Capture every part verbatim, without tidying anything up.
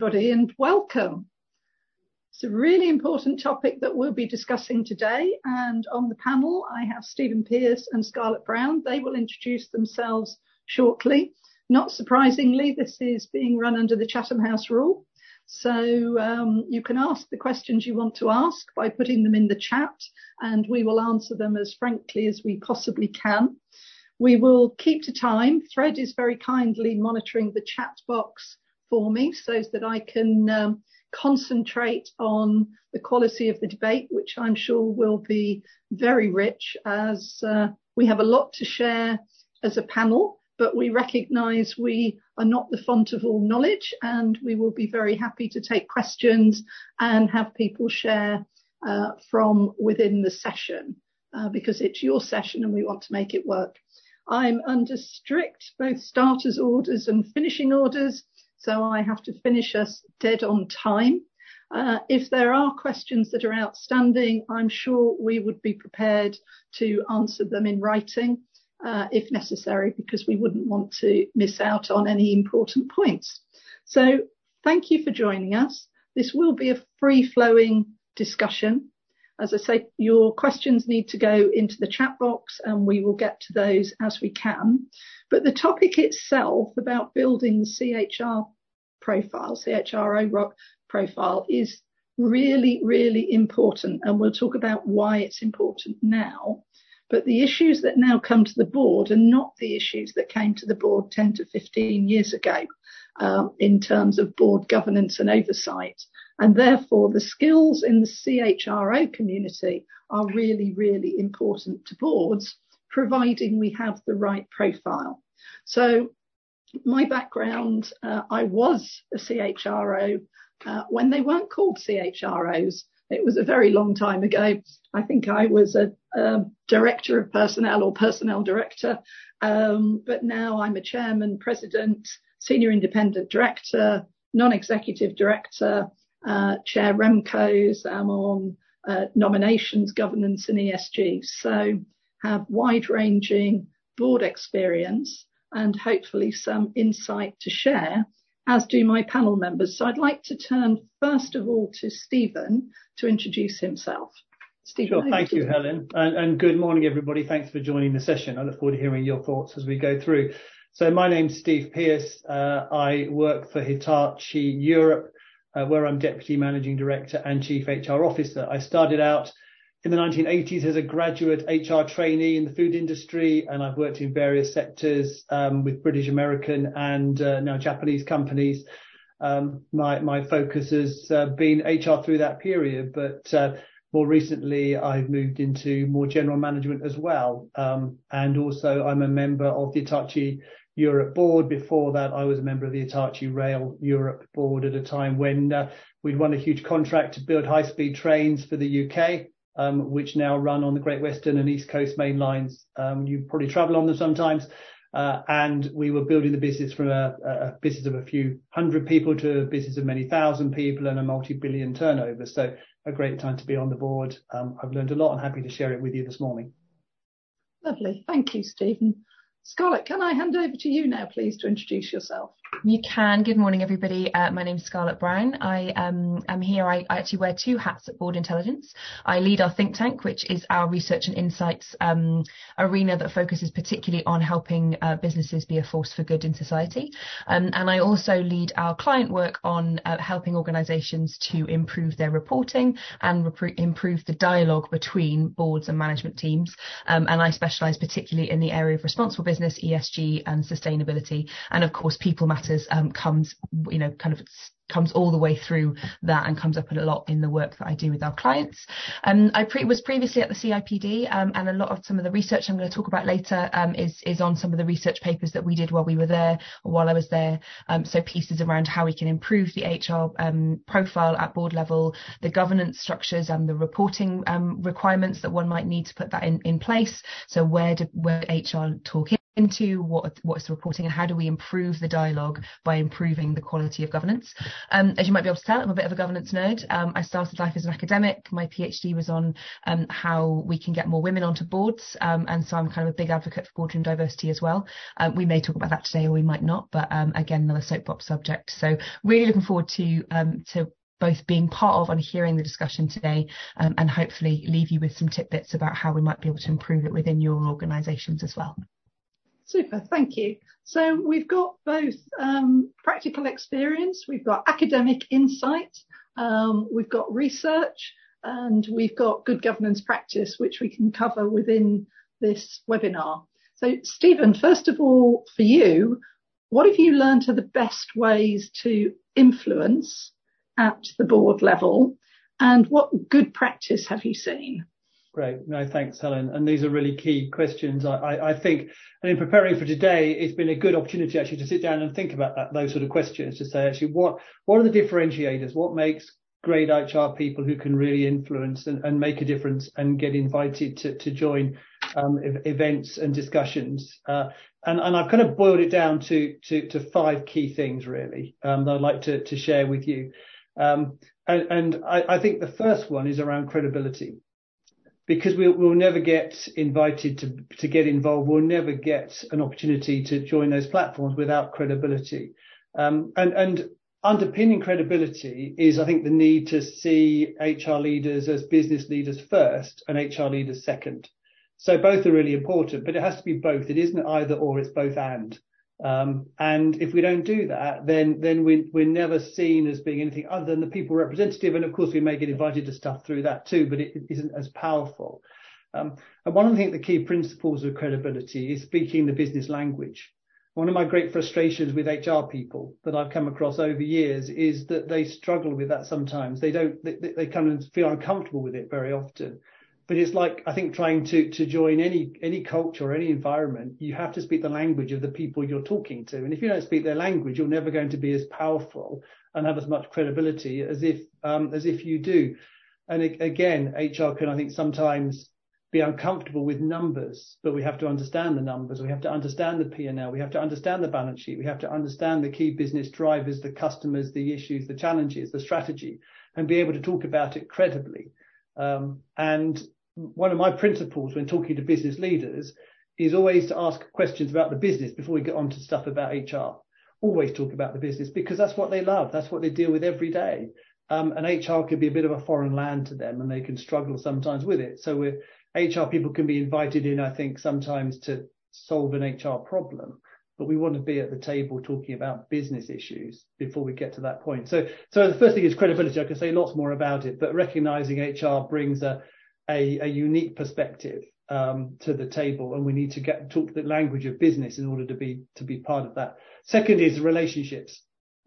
everybody, and welcome. It's a really important topic that we'll be discussing today, and on the panel I have Stephen Pearce and Scarlett Brown. They will introduce themselves shortly. Not surprisingly, this is being run under the Chatham House rule, so um, you can ask the questions you want to ask by putting them in the chat, and we will answer them as frankly as we possibly can. We will keep to time. Fred is very kindly monitoring the chat box for me so that I can um, concentrate on the quality of the debate, which I'm sure will be very rich, as uh, we have a lot to share as a panel, but we recognise we are not the font of all knowledge, and we will be very happy to take questions and have people share uh, from within the session, uh, because it's your session and we want to make it work. I'm under strict both starters orders and finishing orders, so I have to finish us dead on time. Uh, if there are questions that are outstanding, I'm sure we would be prepared to answer them in writing uh, if necessary, because we wouldn't want to miss out on any important points. So thank you for joining us. This will be a free-flowing discussion. As I say, your questions need to go into the chat box and we will get to those as we can. But the topic itself about building the C H R profile, C H R O profile, is really, really important. And we'll talk about why it's important now. But the issues that now come to the board are not the issues that came to the board ten to fifteen years ago um, in terms of board governance and oversight. And therefore, the skills in the C H R O community are really, really important to boards, providing we have the right profile. So my background, uh, I was a C H R O uh, when they weren't called C H R Os. It was a very long time ago. I think I was a, a director of personnel or personnel director, um, but now I'm a chairman, president, senior independent director, non-executive director, Uh, chair REMCOs. I'm on uh, nominations, governance and E S G. So have wide-ranging board experience and hopefully some insight to share, as do my panel members. So I'd like to turn first of all to Stephen to introduce himself. Stephen, sure, thank you, Helen. And, and good morning, everybody. Thanks for joining the session. I look forward to hearing your thoughts as we go through. So my name's Steve Pearce. Uh, I work for Hitachi Europe, Uh, where I'm Deputy Managing Director and Chief H R Officer. I started out in the nineteen eighties as a graduate H R trainee in the food industry, and I've worked in various sectors um, with British, American and uh, now Japanese companies. Um, my, my focus has uh, been H R through that period, but uh, more recently I've moved into more general management as well. Um, and also I'm a member of the Hitachi Europe board. Before that, I was a member of the Hitachi Rail Europe board at a time when uh, we'd won a huge contract to build high-speed trains for the U K, um, which now run on the Great Western and East Coast main lines. Um, you probably travel on them sometimes. Uh, and we were building the business from a, a business of a few hundred people to a business of many thousand people and a multi-billion turnover. So a great time to be on the board. Um, I've learned a lot and happy to share it with you this morning. Lovely. Thank you, Stephen. Scarlett, can I hand over to you now, please, to introduce yourself? You can. Good morning, everybody. Uh, my name is Scarlett Brown. I um, am here. I, I actually wear two hats at Board Intelligence. I lead our think tank, which is our research and insights um, arena that focuses particularly on helping uh, businesses be a force for good in society. Um, and I also lead our client work on uh, helping organisations to improve their reporting and rep- improve the dialogue between boards and management teams. Um, and I specialise particularly in the area of responsible business, E S G and sustainability. And of course, people matter Um, comes, you know, kind of comes all the way through that and comes up a lot in the work that I do with our clients. Um, I pre- was previously at the C I P D um, and a lot of some of the research I'm going to talk about later um, is, is on some of the research papers that we did while we were there or while I was there. Um, so pieces around how we can improve the H R um, profile at board level, the governance structures and the reporting um, requirements that one might need to put that in, in place. So where do where H R talk in? into what what's the reporting and how do we improve the dialogue by improving the quality of governance. Um, as you might be able to tell, I'm a bit of a governance nerd. Um, I started life as an academic. My PhD was on um, how we can get more women onto boards, um, and so I'm kind of a big advocate for boardroom diversity as well. Um, we may talk about that today or we might not, but um, again, another soapbox subject. So really looking forward to um, to both being part of and hearing the discussion today, um, and hopefully leave you with some tidbits about how we might be able to improve it within your organisations as well. Super, thank you. So we've got both um, practical experience, we've got academic insight, um, we've got research, and we've got good governance practice, which we can cover within this webinar. So Stephen, first of all, for you, what have you learned are the best ways to influence at the board level, and what good practice have you seen? Great. No, thanks, Helen. And these are really key questions. I, I, I think, and in preparing for today, it's been a good opportunity actually to sit down and think about that, those sort of questions, to say actually what, what are the differentiators? What makes great H R people who can really influence and, and make a difference and get invited to, to join um, events and discussions? Uh, and, and I've kind of boiled it down to, to, to five key things, really, um, that I'd like to, to share with you. Um, and and I, I think the first one is around credibility. Because we'll, we'll never get invited to, to get involved. We'll never get an opportunity to join those platforms without credibility. Um, and, and underpinning credibility is, I think, the need to see H R leaders as business leaders first and H R leaders second. So both are really important, but it has to be both. It isn't either or, it's both and. Um, and if we don't do that, then then we, we're never seen as being anything other than the people representative. And of course, we may get invited to stuff through that too, but it, it isn't as powerful. Um, and one of the, think, the key principles of credibility is speaking the business language. One of my great frustrations with H R people that I've come across over years is that they struggle with that sometimes. They don't, they, they kind of feel uncomfortable with it very often. But it's like, I think, trying to, to join any any culture or any environment, you have to speak the language of the people you're talking to. And if you don't speak their language, you're never going to be as powerful and have as much credibility as if um, as if you do. And it, again, H R can, I think, sometimes be uncomfortable with numbers, but we have to understand the numbers. We have to understand the P and L. We have to understand the balance sheet. We have to understand the key business drivers, the customers, the issues, the challenges, the strategy, and be able to talk about it credibly. Um, and one of my principles when talking to business leaders is always to ask questions about the business before we get on to stuff about H R. Always talk about the business, because that's what they love. That's what they deal with every day. Um, and H R can be a bit of a foreign land to them, and they can struggle sometimes with it. So we're, H R people can be invited in, I think, sometimes to solve an H R problem, but we want to be at the table talking about business issues before we get to that point. So, so the first thing is credibility. I can say lots more about it, but recognizing H R brings a A, a unique perspective um, to the table, and we need to get talk the language of business in order to be to be part of that. Second is relationships.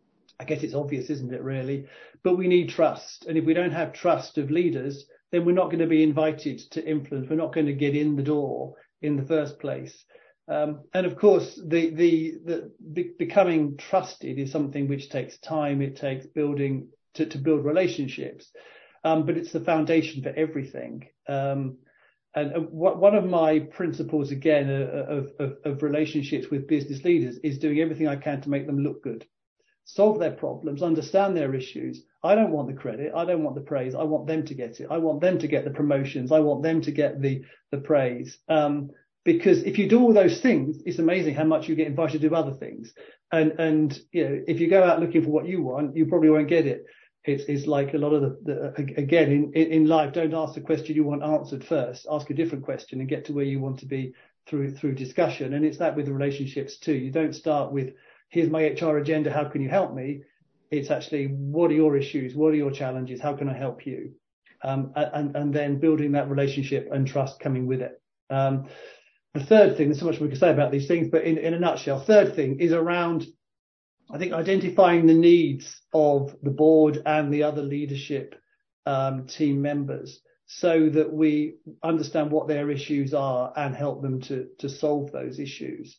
I guess it's obvious, isn't it, really? But we need trust, and if we don't have trust of leaders, then we're not going to be invited to influence. We're not going to get in the door in the first place. Um, and of course, the the the be, becoming trusted is something which takes time. It takes building to, to build relationships. Um, but it's the foundation for everything. Um, and uh, what, one of my principles, again, uh, of, of, of relationships with business leaders is doing everything I can to make them look good, solve their problems, understand their issues. I don't want the credit. I don't want the praise. I want them to get it. I want them to get the promotions. I want them to get the, the praise. Um, because if you do all those things, it's amazing how much you get invited to do other things. And, and, you know, if you go out looking for what you want, you probably won't get it. It's, it's like a lot of the, the again, in, in life, don't ask the question you want answered first. Ask a different question and get to where you want to be through through discussion. And it's that with the relationships too. You don't start with, here's my H R agenda, how can you help me? It's actually, what are your issues? What are your challenges? How can I help you? Um, and, and then building that relationship and trust coming with it. Um, the third thing, there's so much we can say about these things, but in, in a nutshell, third thing is around, I think, identifying the needs of the board and the other leadership um, team members so that we understand what their issues are and help them to, to solve those issues.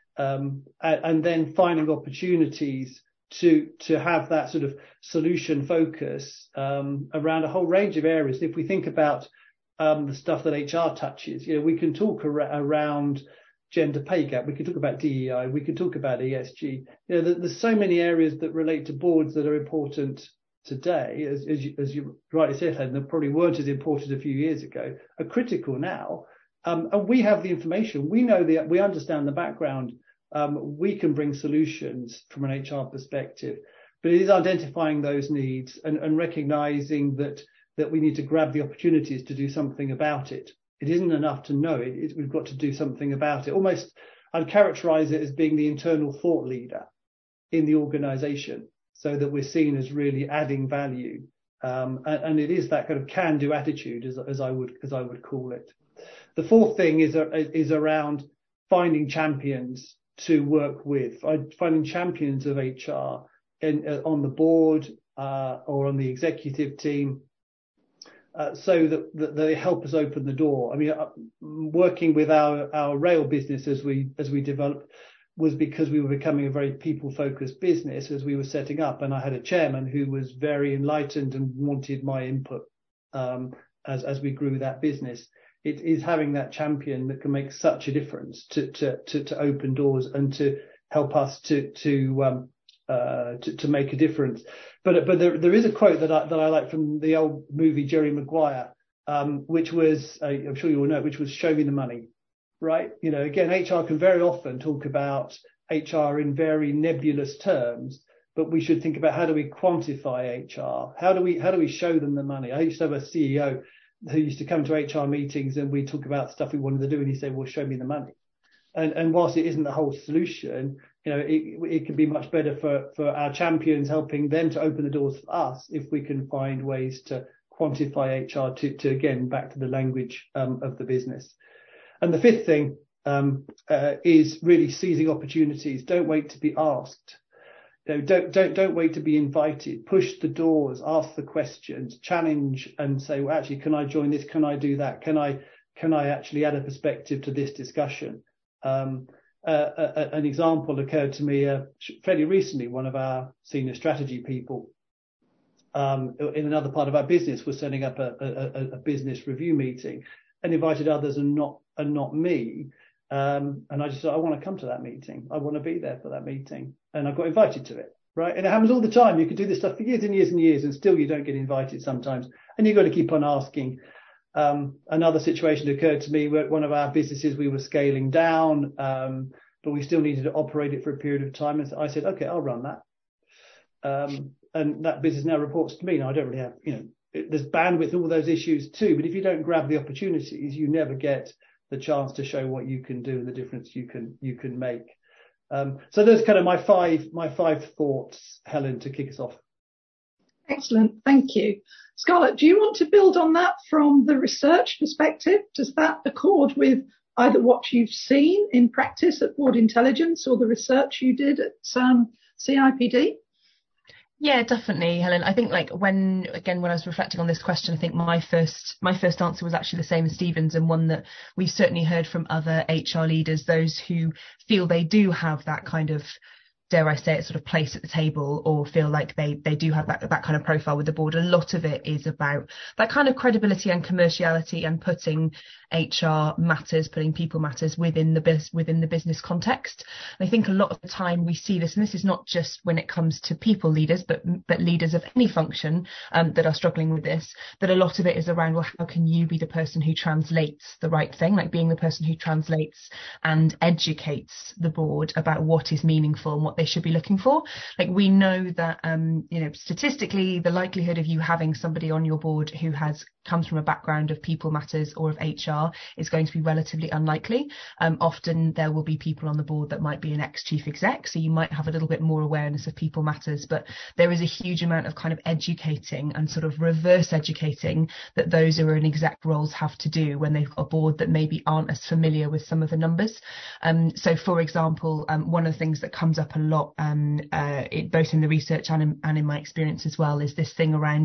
Um, and, and then finding opportunities to, to have that sort of solution focus um, around a whole range of areas. If we think about um, the stuff that H R touches, you know, we can talk ar- around gender pay gap. We could talk about D E I. We could talk about E S G. You know, there's so many areas that relate to boards that are important today, as, as, you, as you rightly said, Helen, that probably weren't as important a few years ago, are critical now. Um, and we have the information. We know the, we understand the background. Um, we can bring solutions from an H R perspective, but it is identifying those needs and, and recognizing that that we need to grab the opportunities to do something about it. It isn't enough to know it. it we've got to do something about it. Almost, I'd characterize it as being the internal thought leader in the organization, so that we're seen as really adding value. Um, and, and it is that kind of can-do attitude, as, as I would as I would call it. The fourth thing is is around finding champions to work with, finding champions of H R in, uh, on the board uh, or on the executive team, uh, so that, that they help us open the door. I mean, uh, working with our our rail business as we as we developed was because we were becoming a very people-focused business as we were setting up, and I had a chairman who was very enlightened and wanted my input um, as as we grew that business. It is having that champion that can make such a difference to to to, to open doors and to help us to to um, uh, to, to make a difference. But but there there is a quote that I that I like from the old movie Jerry Maguire, um, which was uh, I'm sure you all know, which was "Show me the money." Right? You know, again, H R can very often talk about H R in very nebulous terms, but we should think about how do we quantify H R? How do we how do we show them the money? I used to have a C E O who used to come to H R meetings and we talk about stuff we wanted to do, and he said, "Well, show me the money." And and whilst it isn't the whole solution, you know, it it can be much better for for our champions, helping them to open the doors for us if we can find ways to quantify H R to to again back to the language um, of the business. And the fifth thing um, uh, is really seizing opportunities. Don't wait to be asked. You know, don't don't don't wait to be invited. Push the doors, ask the questions, challenge, and say, well, actually, can I join this? Can I do that? Can I can I actually add a perspective to this discussion? Um, uh, a, an example occurred to me uh, fairly recently. One of our senior strategy people um, in another part of our business was setting up a, a, a business review meeting and invited others and not and not me. Um, and I just said, I want to come to that meeting. I want to be there for that meeting. And I got invited to it, right? And it happens all the time. You could do this stuff for years and years and years, and still you don't get invited sometimes. And you've got to keep on asking. Um, another situation occurred to me where one of our businesses, we were scaling down, um, but we still needed to operate it for a period of time. And so I said, okay, I'll run that. Um, and that business now reports to me. Now, I don't really have, you know, it, there's bandwidth and all those issues too. But if you don't grab the opportunities, you never get the chance to show what you can do and the difference you can you can make. Um, so those are kind of my five my five thoughts, Helen, to kick us off. Excellent, thank you. Scarlett, do you want to build on that from the research perspective? Does that accord with either what you've seen in practice at Board Intelligence or the research you did at um, C I P D? Yeah, definitely, Helen. I think like when, again, when I was reflecting on this question, I think my first my first answer was actually the same as Stephen's, and one that we've certainly heard from other H R leaders, those who feel they do have that kind of, dare I say it, sort of place at the table, or feel like they they do have that that kind of profile with the board. A lot of it is about that kind of credibility and commerciality and putting H R matters, putting people matters within the biz, within the business context. And I think a lot of the time we see this, and this is not just when it comes to people leaders, but but leaders of any function um, that are struggling with this, that a lot of it is around, well, how can you be the person who translates the right thing, like being the person who translates and educates the board about what is meaningful and what they should be looking for. Like, we know that, um, you know, statistically, the likelihood of you having somebody on your board who has comes from a background of people matters or of H R is going to be relatively unlikely. Um, often there will be people on the board that might be an ex-chief exec, so you might have a little bit more awareness of people matters, but there is a huge amount of kind of educating and sort of reverse educating that those who are in exec roles have to do when they've got a board that maybe aren't as familiar with some of the numbers. Um, so, for example, um, one of the things that comes up a lot, um, uh, it, both in the research and in, and in my experience as well, is this thing around,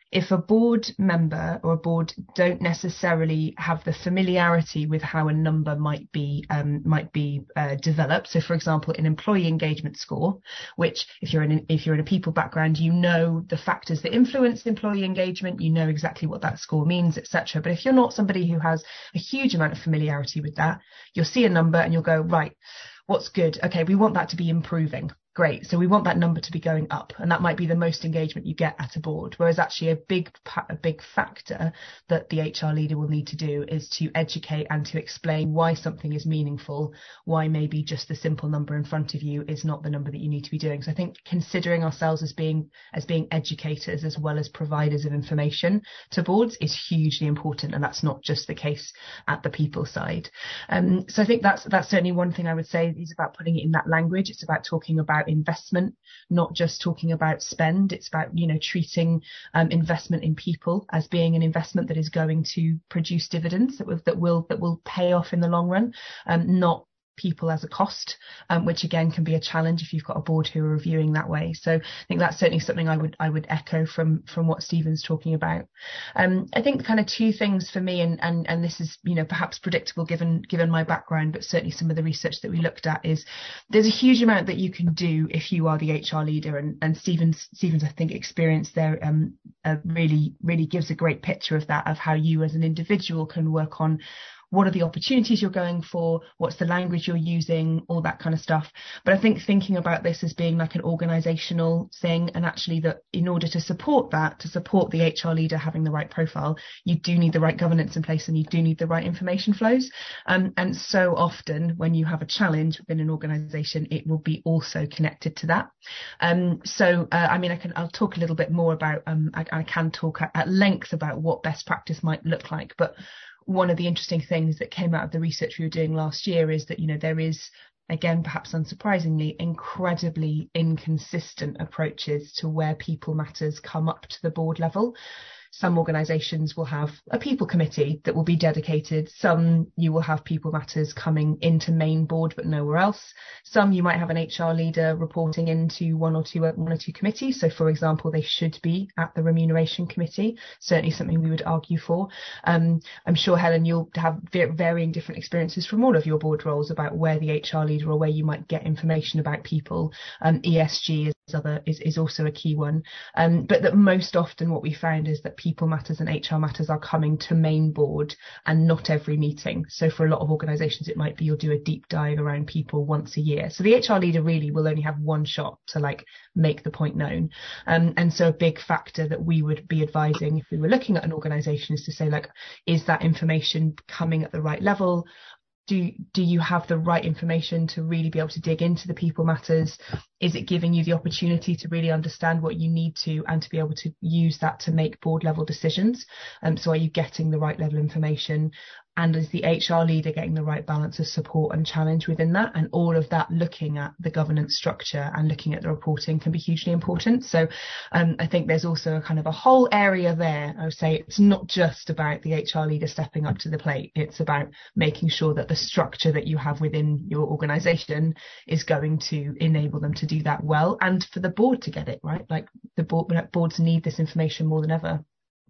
if a board member or a board don't necessarily have the familiarity with how a number might be um, might be uh, developed, so for example, an employee engagement score, which if you're in if you're in a people background, you know the factors that influence employee engagement, you know exactly what that score means, et cetera. But if you're not somebody who has a huge amount of familiarity with that, you'll see a number and you'll go, right, what's good? Okay, we want that to be improving. Great. So we want that number to be going up, and that might be the most engagement you get at a board. Whereas actually a big, a big factor that the H R leader will need to do is to educate and to explain why something is meaningful, why maybe just the simple number in front of you is not the number that you need to be doing. So I think considering ourselves as being as being educators as well as providers of information to boards is hugely important, and that's not just the case at the people side. Um, so I think that's that's certainly one thing I would say is about putting it in that language. It's about talking about investment, not just talking about spend. It's about, you know, treating um, investment in people as being an investment that is going to produce dividends that will that will that will pay off in the long run, um, not people as a cost, um, which again can be a challenge if you've got a board who are reviewing that way. So I think that's certainly something I would I would echo from from what Stephen's talking about. Um, I think kind of two things for me, and and and this is, you know, perhaps predictable given given my background, but certainly some of the research that we looked at is there's a huge amount that you can do if you are the H R leader, and and Stephen's Stephen's I think experience there um, uh, really really gives a great picture of that, of how you as an individual can work on what are the opportunities you're going for, what's the language you're using, all that kind of stuff. But I think thinking about this as being like an organizational thing, and actually that in order to support that, to support the H R leader having the right profile, you do need the right governance in place, and you do need the right information flows. Um, and so often when you have a challenge within an organization, it will be also connected to that. Um, so, uh, I mean, I can, I'll talk a little bit more about, um, I, I can talk at, at length about what best practice might look like, but one of the interesting things that came out of the research we were doing last year is that, you know, there is, again, perhaps unsurprisingly, incredibly inconsistent approaches to where people matters come up to the board level. Some organisations will have a people committee that will be dedicated. Some you will have people matters coming into main board but nowhere else. Some you might have an H R leader reporting into one or two one or two committees. So, for example, they should be at the remuneration committee. Certainly something we would argue for. Um, I'm sure, Helen, you'll have varying different experiences from all of your board roles about where the H R leader or where you might get information about people. Um, E S G is other is, is also a key one. Um, but that most often what we found is that people matters and H R matters are coming to main board and not every meeting. So for a lot of organisations, it might be you'll do a deep dive around people once a year. So the H R leader really will only have one shot to like make the point known. Um, and so a big factor that we would be advising if we were looking at an organisation is to say, like, is that information coming at the right level? Do, do you have the right information to really be able to dig into the people matters? Is it giving you the opportunity to really understand what you need to and to be able to use that to make board level decisions? Um, so are you getting the right level of information? And is the H R leader getting the right balance of support and challenge within that? And all of that, looking at the governance structure and looking at the reporting, can be hugely important. So um, I think there's also a kind of a whole area there. I would say it's not just about the H R leader stepping up to the plate. It's about making sure that the structure that you have within your organisation is going to enable them to do that well, and for the board to get it right. Like the board, boards need this information more than ever.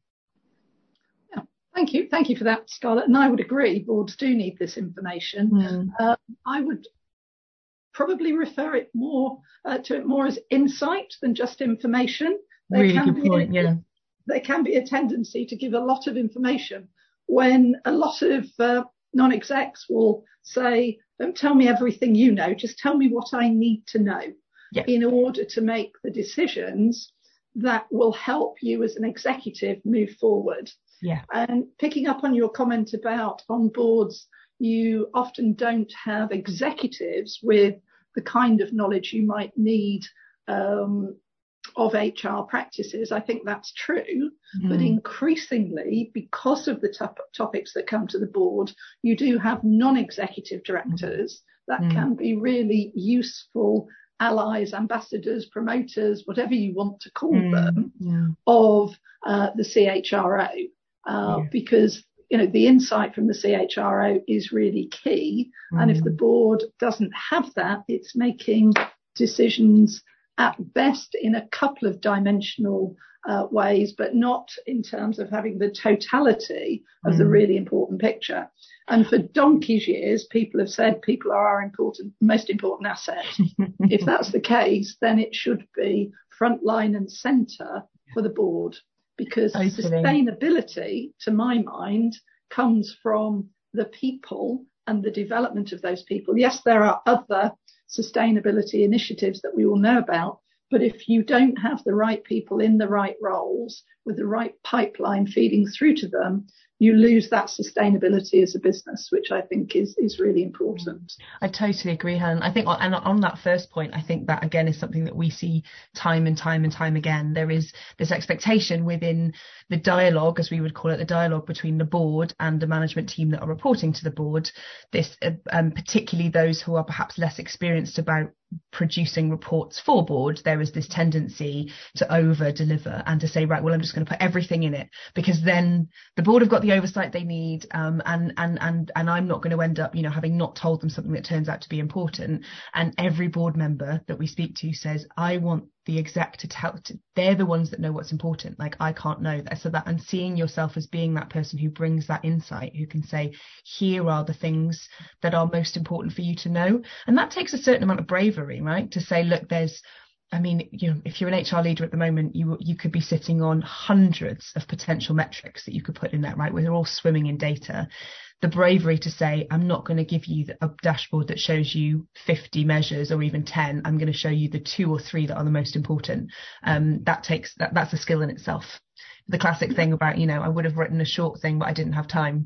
Thank you. Thank you for that, Scarlett. And I would agree, boards do need this information. Mm. Uh, I would probably refer it more uh, to it more as insight than just information. There really can good be point, a, yeah. There can be a tendency to give a lot of information when a lot of uh, non-execs will say, don't tell me everything you know, just tell me what I need to know yeah. in order to make the decisions that will help you as an executive move forward. Yeah. And picking up on your comment about on boards, you often don't have executives with the kind of knowledge you might need um, of H R practices. I think that's true. Mm. But increasingly, because of the top- topics that come to the board, you do have non-executive directors mm. that mm. can be really useful allies, ambassadors, promoters, whatever you want to call mm. them, yeah. of uh, the C H R O. Uh, yeah. Because, you know, the insight from the C H R O is really key. Mm. And if the board doesn't have that, it's making decisions at best in a couple of dimensional uh, ways, but not in terms of having the totality of mm. the really important picture. And for donkey's years, people have said people are our important, most important asset. If that's the case, then it should be frontline and centre for the board, because sustainability, to my mind, comes from the people and the development of those people. Yes, there are other sustainability initiatives that we all know about, but if you don't have the right people in the right roles with the right pipeline feeding through to them, you lose that sustainability as a business, which I think is is really important. I totally agree, Helen. I think, and on that first point, I think that again is something that we see time and time and time again. There is this expectation within the dialogue, as we would call it, the dialogue between the board and the management team that are reporting to the board, this um, particularly those who are perhaps less experienced about producing reports for board, there is this tendency to over deliver and to say, right, well, I'm just going to put everything in it, because then the board have got the oversight they need, um, and and and and I'm not going to end up, you know, having not told them something that turns out to be important. And every board member that we speak to says, I want the exec to tell, to, they're the ones that know what's important. Like, I can't know that. So that, and seeing yourself as being that person who brings that insight, who can say, here are the things that are most important for you to know. And that takes a certain amount of bravery, right? To say, look, there's, I mean, you know, if you're an H R leader at the moment, you you could be sitting on hundreds of potential metrics that you could put in that, right? Where they're all swimming in data. The bravery to say, I'm not going to give you a dashboard that shows you fifty measures or even ten. I'm going to show you the two or three that are the most important. Um, that takes that that's a skill in itself. The classic thing about, you know, I would have written a short thing, but I didn't have time.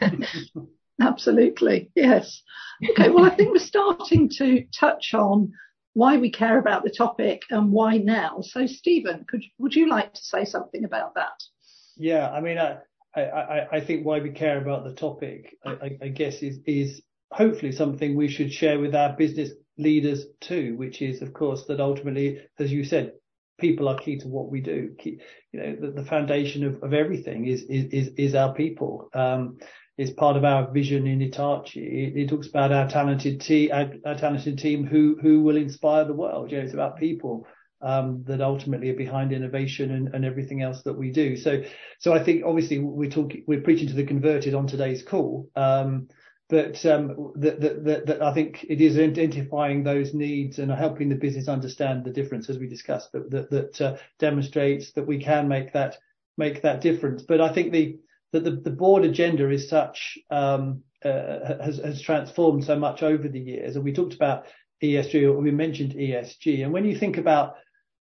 Absolutely. Yes. Okay. Well, I think we're starting to touch on why we care about the topic and why now. So, Stephen, could would you like to say something about that? Yeah, I mean, I I, I think why we care about the topic, I, I guess, is is hopefully something we should share with our business leaders too, which is, of course, that ultimately, as you said, people are key to what we do. Key, you know, the, the foundation of, of everything is is is our people. Um, It's part of our vision in Hitachi. It, it talks about our talented team, our, our talented team who who will inspire the world. You know, it's about people um, that ultimately are behind innovation and, and everything else that we do. So, so I think obviously we're talking, we're preaching to the converted on today's call, um, but um, that, that, that, that I think it is identifying those needs and helping the business understand the difference, as we discussed, that that, that uh, demonstrates that we can make that make that difference. But I think the that the, the board agenda is such, um, uh, has, has transformed so much over the years. And we talked about E S G, or we mentioned E S G. And when you think about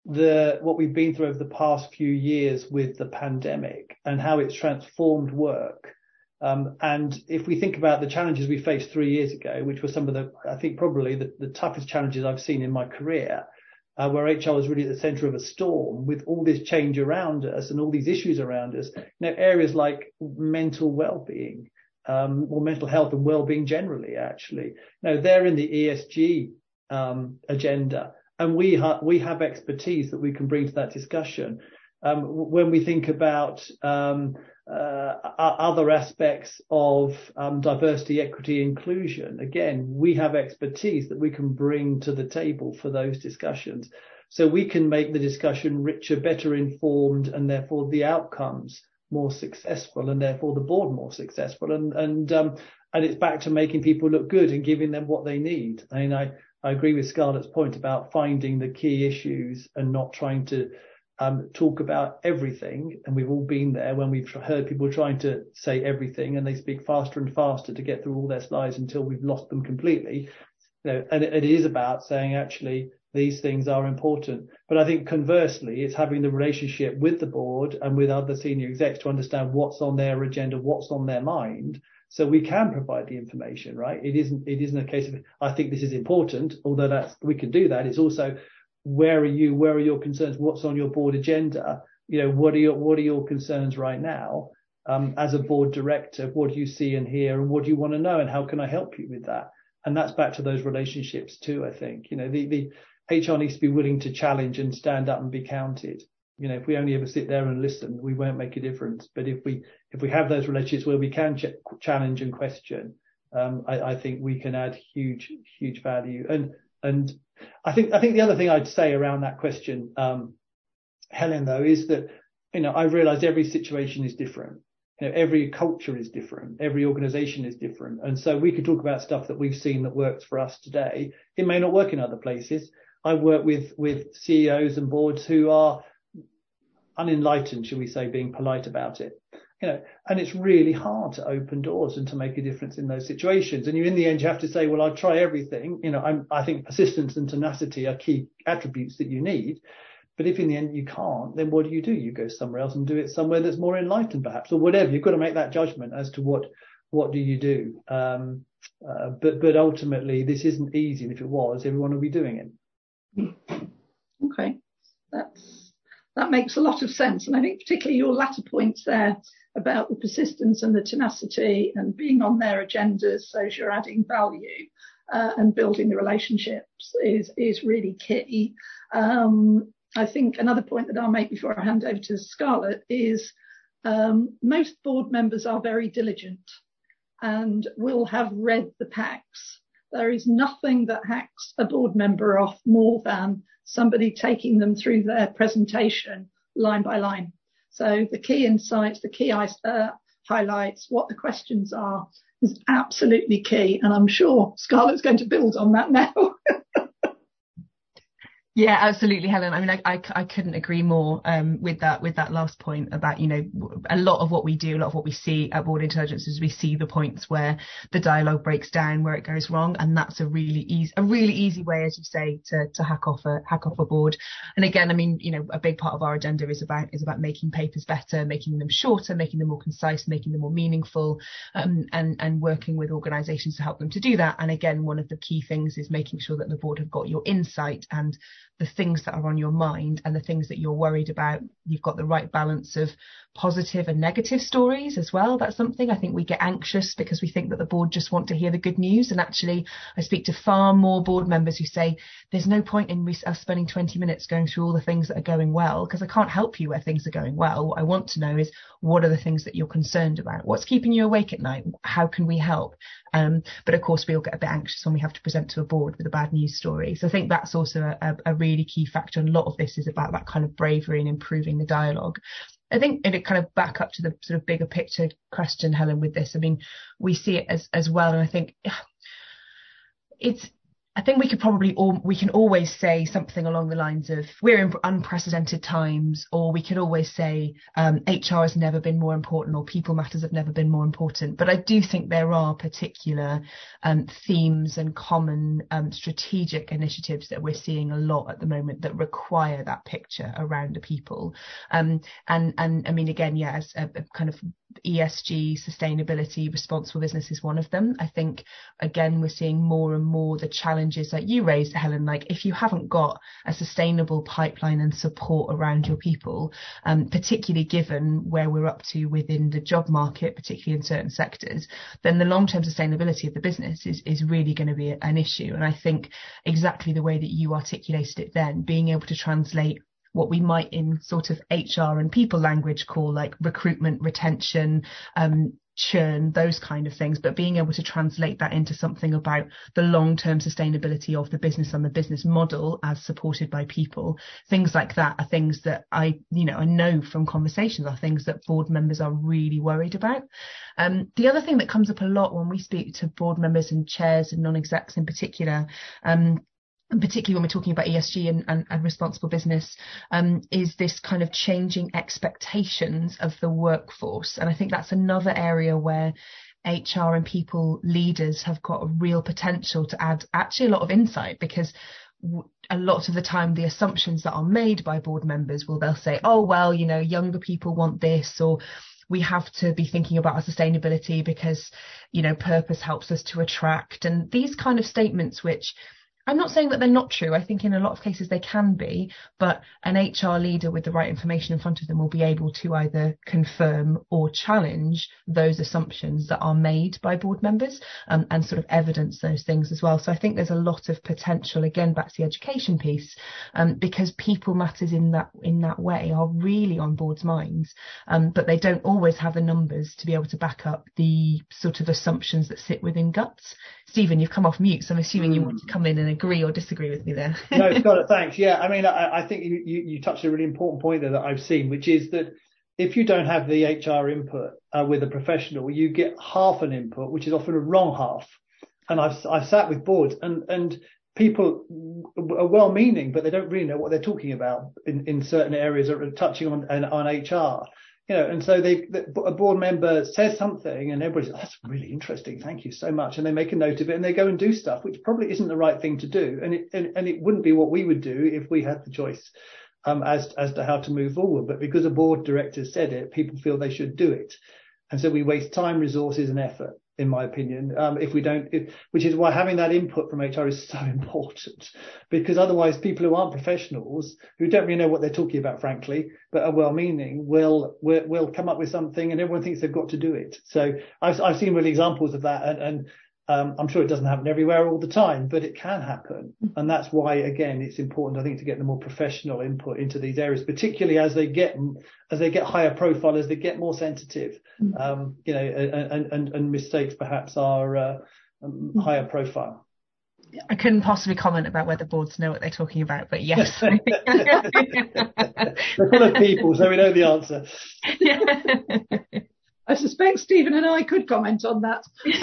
the what we've been through over the past few years with the pandemic and how it's transformed work, um, and if we think about the challenges we faced three years ago, which were some of the, I think probably the, the toughest challenges I've seen in my career, Uh, where H R was really at the centre of a storm with all this change around us and all these issues around us. You know, areas like mental well-being, um, or mental health and well-being generally, actually. You know, they're in the E S G um, agenda, and we ha- we have expertise that we can bring to that discussion. Um, when we think about um, uh, other aspects of um, diversity, equity, inclusion, again, we have expertise that we can bring to the table for those discussions. So we can make the discussion richer, better informed, and therefore the outcomes more successful, and therefore the board more successful. And and um, and it's back to making people look good and giving them what they need. I mean, I, I agree with Scarlett's point about finding the key issues and not trying to Um, talk about everything. And we've all been there when we've heard people trying to say everything, and they speak faster and faster to get through all their slides until we've lost them completely. You know, and it, it is about saying, actually, these things are important. But I think conversely, it's having the relationship with the board and with other senior execs to understand what's on their agenda, what's on their mind, so we can provide the information, right? It isn't, it isn't a case of, I think this is important, although that's, we can do that. It's also, where are you? Where are your concerns? What's on your board agenda? You know, what are your what are your concerns right now? Um, as a board director, what do you see and hear, and what do you want to know, and how can I help you with that? And that's back to those relationships too. I think, you know, the the H R needs to be willing to challenge and stand up and be counted. You know, if we only ever sit there and listen, we won't make a difference. But if we if we have those relationships where we can ch- challenge and question, um, I, I think we can add huge huge value. And And I think I think the other thing I'd say around that question, um, Helen, though, is that, you know, I've realised every situation is different. You know, every culture is different. Every organisation is different. And so we could talk about stuff that we've seen that works for us today. It may not work in other places. I work with with C E Os and boards who are unenlightened, shall we say, being polite about it. You know, and it's really hard to open doors and to make a difference in those situations. And you, in the end, you have to say, well, I'll try everything. You know, I'm, I think persistence and tenacity are key attributes that you need. But if in the end you can't, then what do you do? You go somewhere else and do it somewhere that's more enlightened, perhaps, or whatever. You've got to make that judgment as to what what do you do. Um, uh, but but ultimately, this isn't easy. And if it was, everyone would be doing it. Okay, that's that makes a lot of sense. And I think particularly your latter points there about the persistence and the tenacity and being on their agendas so as you're adding value uh, and building the relationships is is really key. Um, I think another point that I'll make before I hand over to Scarlett is um, most board members are very diligent and will have read the packs. There is nothing that hacks a board member off more than somebody taking them through their presentation line by line. So the key insights, the key uh, highlights, what the questions are is absolutely key. And I'm sure Scarlett's going to build on that now. Yeah, absolutely, Helen. I mean, I, I, I couldn't agree more um, with that with that last point about, you know, a lot of what we do, a lot of what we see at Board Intelligence is we see the points where the dialogue breaks down, where it goes wrong, and that's a really easy a really easy way, as you say, to to hack off a hack off a board. And again, I mean, you know, a big part of our agenda is about is about making papers better, making them shorter, making them more concise, making them more meaningful, um, and and working with organisations to help them to do that. And again, one of the key things is making sure that the board have got your insight and the things that are on your mind and the things that you're worried about. You've got the right balance of positive and negative stories as well. That's something I think we get anxious because we think that the board just want to hear the good news. And actually, I speak to far more board members who say there's no point in us spending twenty minutes going through all the things that are going well, because I can't help you where things are going well. What I want to know is, what are the things that you're concerned about? What's keeping you awake at night? How can we help? Um, but of course, we all get a bit anxious when we have to present to a board with a bad news story. So I think that's also a, a really key factor. And a lot of this is about that kind of bravery and improving the dialogue. I think, and it kind of back up to the sort of bigger picture question, Helen, with this. I mean, we see it as as well, and I think it's. I think we could probably all, we can always say something along the lines of we're in unprecedented times, or we could always say um, H R has never been more important, or people matters have never been more important. But I do think there are particular um, themes and common um, strategic initiatives that we're seeing a lot at the moment that require that picture around the people. Um, and and I mean, again, yeah, as a, a kind of E S G, sustainability, responsible business is one of them. I think, again, we're seeing more and more the challenges that you raised, Helen, like if you haven't got a sustainable pipeline and support around your people, um, particularly given where we're up to within the job market, particularly in certain sectors, then the long-term sustainability of the business is, is really going to be an issue. And I think exactly the way that you articulated it then, being able to translate what we might in sort of H R and people language call like recruitment, retention, um, churn, those kind of things, but being able to translate that into something about the long-term sustainability of the business and the business model as supported by people, things like that are things that I, you know, I know from conversations are things that board members are really worried about. Um, the other thing that comes up a lot when we speak to board members and chairs and non-execs in particular, um, and particularly when we're talking about E S G and, and, and responsible business, um, is this kind of changing expectations of the workforce. And I think that's another area where H R and people leaders have got a real potential to add actually a lot of insight, because a lot of the time the assumptions that are made by board members will they'll say, oh, well, you know, younger people want this, or we have to be thinking about our sustainability because, you know, purpose helps us to attract. And these kind of statements, which I'm not saying that they're not true. I think in a lot of cases they can be, but an H R leader with the right information in front of them will be able to either confirm or challenge those assumptions that are made by board members, um, and sort of evidence those things as well. So I think there's a lot of potential, again, back to the education piece, um, because people matters in that in that way are really on boards' minds, um, but they don't always have the numbers to be able to back up the sort of assumptions that sit within guts. Stephen, you've come off mute, so I'm assuming mm. you want to come in and agree or disagree with me there. No, Scarlett, thanks. Yeah, I mean, I, I think you, you, you touched a really important point there that I've seen, which is that if you don't have the H R input uh, with a professional, you get half an input, which is often a wrong half. And I've I've sat with boards and and people are well-meaning, but they don't really know what they're talking about in, in certain areas that are touching on on H R. You know, and so they a board member says something, and everybody's, oh, that's really interesting, thank you so much, and they make a note of it, and they go and do stuff which probably isn't the right thing to do, and it and, and it wouldn't be what we would do if we had the choice um, as as to how to move forward. But because a board director said it, people feel they should do it, and so we waste time, resources, and effort, in my opinion, um, if we don't, if, which is why having that input from H R is so important, because otherwise people who aren't professionals, who don't really know what they're talking about, frankly, but are well-meaning, will, will will come up with something and everyone thinks they've got to do it. So I've, I've seen really examples of that, and, and um, I'm sure it doesn't happen everywhere all the time, but it can happen. And that's why, again, it's important, I think, to get the more professional input into these areas, particularly as they get as they get higher profile, as they get more sensitive, um, you know, and, and, and mistakes perhaps are uh, um, higher profile. I couldn't possibly comment about whether boards know what they're talking about, but yes. They're full of people, so we know the answer. I suspect Stephen and I could comment on that.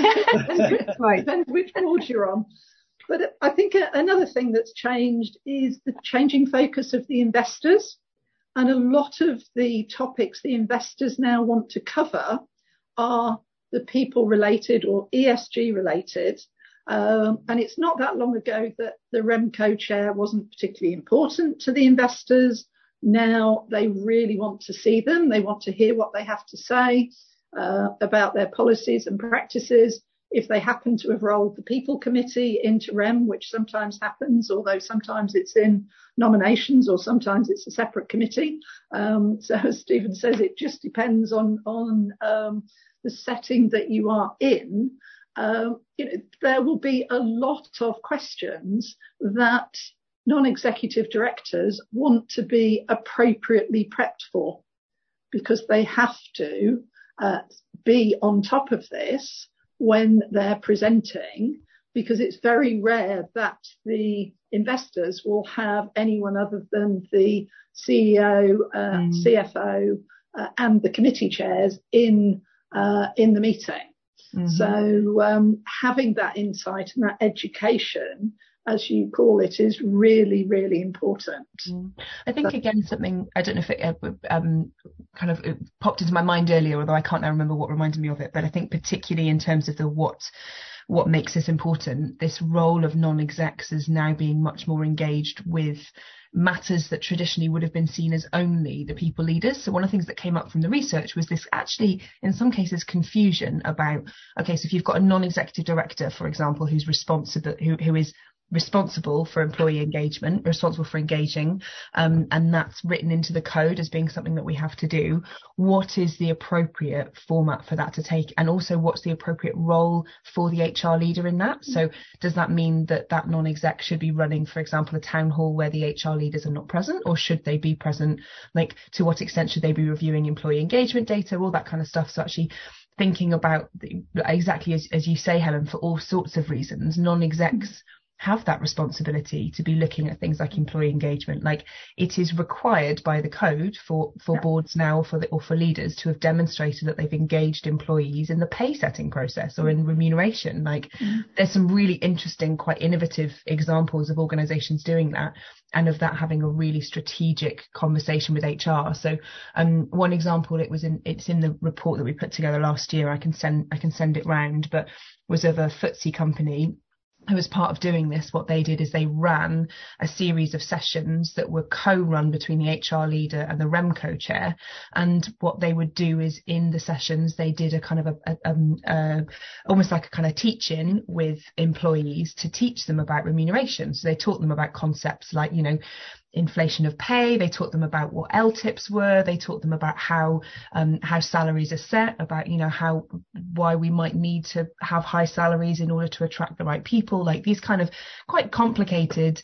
Depends which board you're on. But I think another thing that's changed is the changing focus of the investors. And a lot of the topics the investors now want to cover are the people related or E S G related. Um, and it's not that long ago that the REMCO chair wasn't particularly important to the investors. Now they really want to see them. They want to hear what they have to say uh, about their policies and practices. If they happen to have rolled the people committee into REM, which sometimes happens, although sometimes it's in nominations or sometimes it's a separate committee. Um, so as Stephen says, it just depends on, on um, the setting that you are in. Um, you know, there will be a lot of questions that non-executive directors want to be appropriately prepped for, because they have to uh, be on top of this when they're presenting, because it's very rare that the investors will have anyone other than the C E O, uh, mm. C F O, uh, and the committee chairs in uh, in the meeting. Mm-hmm. So um, having that insight and that education, as you call it, is really, really important. Mm. I think, so, again, something, I don't know if it uh, um, kind of it popped into my mind earlier, although I can't now remember what reminded me of it, but I think particularly in terms of the what what makes this important, this role of non-execs is now being much more engaged with matters that traditionally would have been seen as only the people leaders. So one of the things that came up from the research was this actually, in some cases, confusion about, okay, so if you've got a non-executive director, for example, who's responsible, who who is responsible for employee engagement, responsible for engaging, um, and that's written into the code as being something that we have to do. What is the appropriate format for that to take? And also, what's the appropriate role for the H R leader in that? So does that mean that that non-exec should be running, for example, a town hall where the H R leaders are not present, or should they be present? Like, to what extent should they be reviewing employee engagement data, all that kind of stuff? So actually thinking about the, exactly as, as you say, Helen, for all sorts of reasons, non-execs have that responsibility to be looking at things like employee engagement. Like, it is required by the code for for yeah. boards now, for the, or for leaders to have demonstrated that they've engaged employees in the pay setting process or in remuneration. Like, mm-hmm. there's some really interesting, quite innovative examples of organizations doing that, and of that having a really strategic conversation with H R. So um, one example, it was in it's in the report that we put together last year. I can send I can send it round, but was of a F T S E company who was part of doing this. What they did is they ran a series of sessions that were co-run between the H R leader and the REMCO chair. And what they would do is, in the sessions, they did a kind of a, a, a, a almost like a kind of teach-in with employees to teach them about remuneration. So they taught them about concepts like, you know, inflation of pay. They taught them about what L TIPs were. They taught them about how um, how salaries are set, about, you know, how why we might need to have high salaries in order to attract the right people. Like, these kind of quite complicated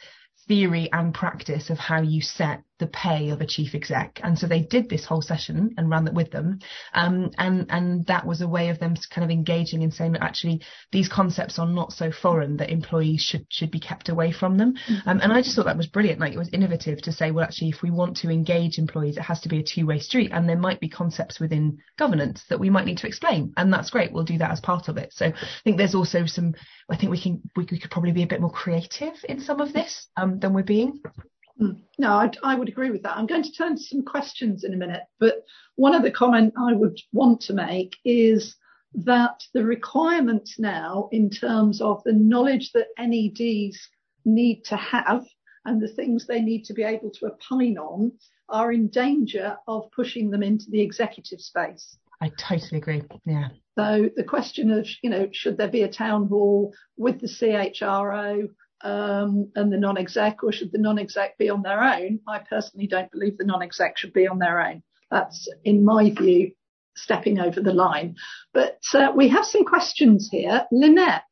theory and practice of how you set the pay of a chief exec. And so they did this whole session and ran that with them. Um, and, and that was a way of them kind of engaging and saying that actually these concepts are not so foreign that employees should, should be kept away from them. Mm-hmm. Um, and I just thought that was brilliant. Like, it was innovative to say, well, actually, if we want to engage employees, it has to be a two-way street. And there might be concepts within governance that we might need to explain. And that's great. We'll do that as part of it. So I think there's also some, I think we can, we, we could probably be a bit more creative in some of this um, than we're being. No, I, I would agree with that. I'm going to turn to some questions in a minute, but one of the comment I would want to make is that the requirements now in terms of the knowledge that N E Ds need to have and the things they need to be able to opine on are in danger of pushing them into the executive space. I totally agree. Yeah. So the question of, you know, should there be a town hall with the C H R O um, and the non-exec, or should the non-exec be on their own? I personally don't believe the non-exec should be on their own. That's, in my view, stepping over the line. But uh, we have some questions here. Lynette,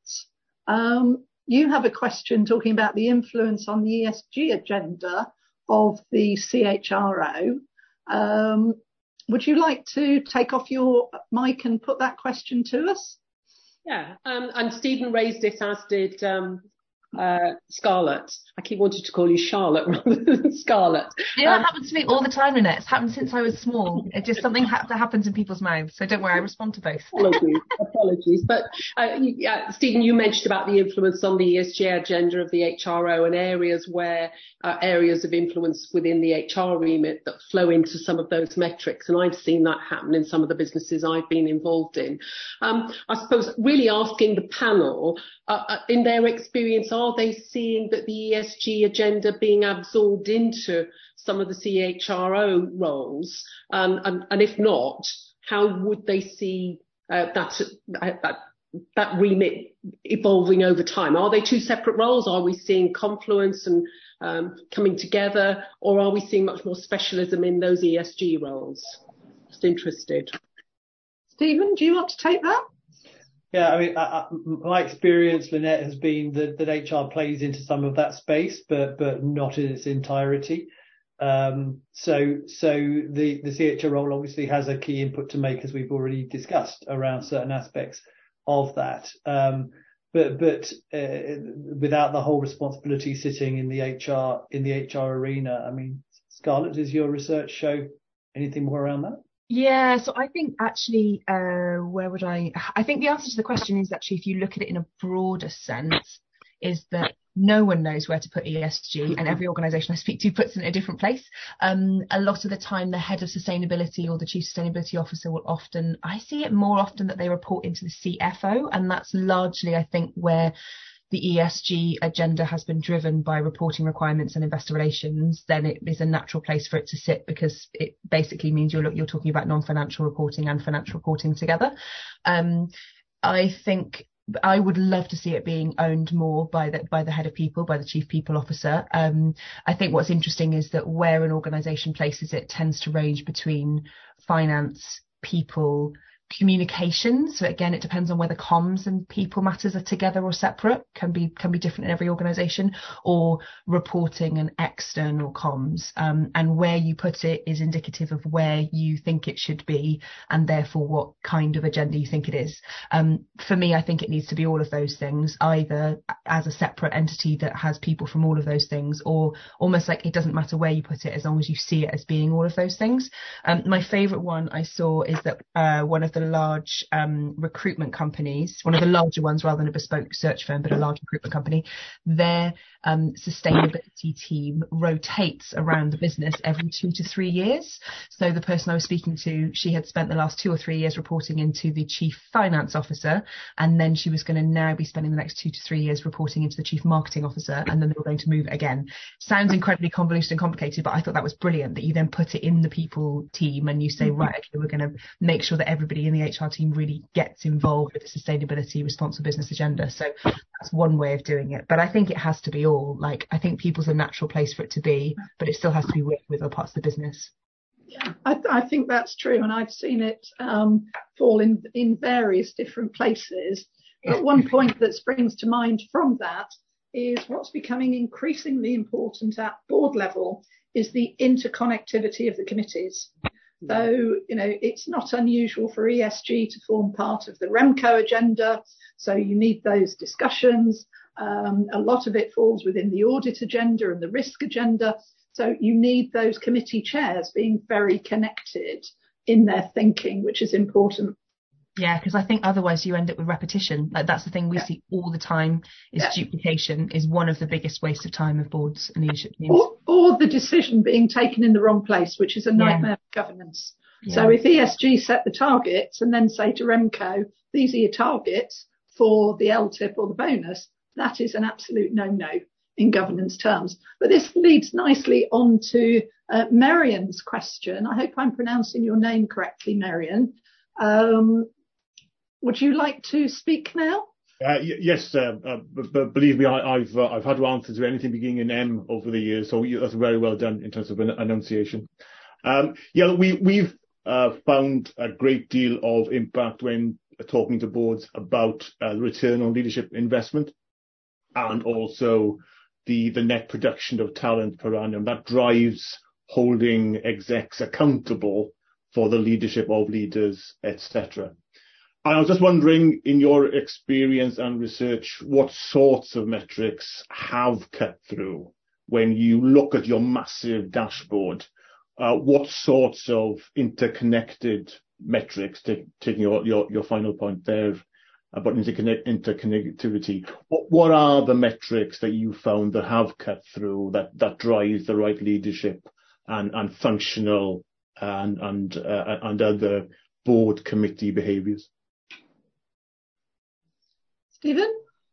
um, you have a question talking about the influence on the E S G agenda of the C H R O. Um, would you like to take off your mic and put that question to us? Yeah, um, and Stephen raised it, as did um, uh, Scarlett. I keep wanting to call you Charlotte rather than Scarlett. Yeah, um, that happens to me all the time, Lynette. It's happened since I was small. It's just something ha- that happens in people's mouths. So don't worry, I respond to both. Apologies, apologies. But uh, yeah, Stephen, you mentioned about the influence on the E S G agenda of the H R O and areas where uh, areas of influence within the H R remit that flow into some of those metrics. And I've seen that happen in some of the businesses I've been involved in. Um, I suppose really asking the panel, uh, uh, in their experience, are they seeing that the E S G agenda being absorbed into some of the C H R O roles? Um, and, and if not, how would they see uh, that, uh, that that remit evolving over time? Are they two separate roles? Are we seeing confluence and um, coming together, or are we seeing much more specialism in those E S G roles? Just interested. Stephen, do you want to take that? Yeah, I mean, I, I, my experience, Lynette, has been that, that H R plays into some of that space, but but not in its entirety. Um, so so the, the C H R O role obviously has a key input to make, as we've already discussed, around certain aspects of that. Um, but but uh, without the whole responsibility sitting in the H R in the H R arena. I mean, Scarlett, does your research show anything more around that? Yeah, so I think actually, uh, where would I, I think the answer to the question is actually, if you look at it in a broader sense, is that no one knows where to put E S G, and every organisation I speak to puts it in a different place. Um, a lot of the time, the head of sustainability or the chief sustainability officer will often, I see it more often that they report into the C F O, and that's largely, I think, where the E S G agenda has been driven by reporting requirements and investor relations. Then it is a natural place for it to sit, because it basically means you're you're talking about non-financial reporting and financial reporting together. Um, I think I would love to see it being owned more by the by the head of people, by the chief people officer. Um, I think what's interesting is that where an organisation places it tends to range between finance, people, communications. So again, it depends on whether comms and people matters are together or separate, can be can be different in every organisation, or reporting and external comms. Um, and where you put it is indicative of where you think it should be, and therefore what kind of agenda you think it is. Um, for me, I think it needs to be all of those things, either as a separate entity that has people from all of those things, or almost like it doesn't matter where you put it as long as you see it as being all of those things. Um, my favourite one I saw is that uh, one of the large um, recruitment companies, one of the larger ones rather than a bespoke search firm, but a large recruitment company, their um, sustainability team rotates around the business every two to three years. So the person I was speaking to, she had spent the last two or three years reporting into the chief finance officer, and then she was going to now be spending the next two to three years reporting into the chief marketing officer, and then they were going to move again. Sounds incredibly convoluted and complicated, but I thought that was brilliant, that you then put it in the people team and you say, right, okay, we're going to make sure that everybody in the H R team really gets involved with the sustainability responsible business agenda. So that's one way of doing it, but I think it has to be all. Like, I think people's a natural place for it to be, but it still has to be worked with other parts of the business. Yeah, I, th- I think that's true, and I've seen it um, fall in in various different places. But one point that springs to mind from that is what's becoming increasingly important at board level is the interconnectivity of the committees. So, you know, it's not unusual for E S G to form part of the REMCO agenda. So you need those discussions. Um, a lot of it falls within the audit agenda and the risk agenda. So you need those committee chairs being very connected in their thinking, which is important. Yeah, because I think otherwise you end up with repetition. Like that's the thing we yeah. see all the time is yeah. duplication is one of the biggest waste of time of boards and leadership teams. Or, or the decision being taken in the wrong place, which is a nightmare yeah. for governance. Yeah. So if E S G set the targets and then say to REMCO, these are your targets for the L T I P or the bonus, that is an absolute no-no in governance terms. But this leads nicely on to uh, Marian's question. I hope I'm pronouncing your name correctly, Marian. Um, Would you like to speak now? Uh, y- yes, uh, uh, b- b- believe me, I, I've uh, I've had to answer to anything beginning in M over the years, so that's very well done in terms of an enunciation. Um, yeah, we we've uh, found a great deal of impact when talking to boards about uh, return on leadership investment, and also the the net production of talent per annum that drives holding execs accountable for the leadership of leaders, et cetera. I was just wondering, in your experience and research, what sorts of metrics have cut through when you look at your massive dashboard? Uh, what sorts of interconnected metrics, t- taking your, your, your final point there about interconnect, interconnectivity, what, what are the metrics that you found that have cut through, that, that drive the right leadership and, and functional and, and, uh, and other board committee behaviours? Stephen?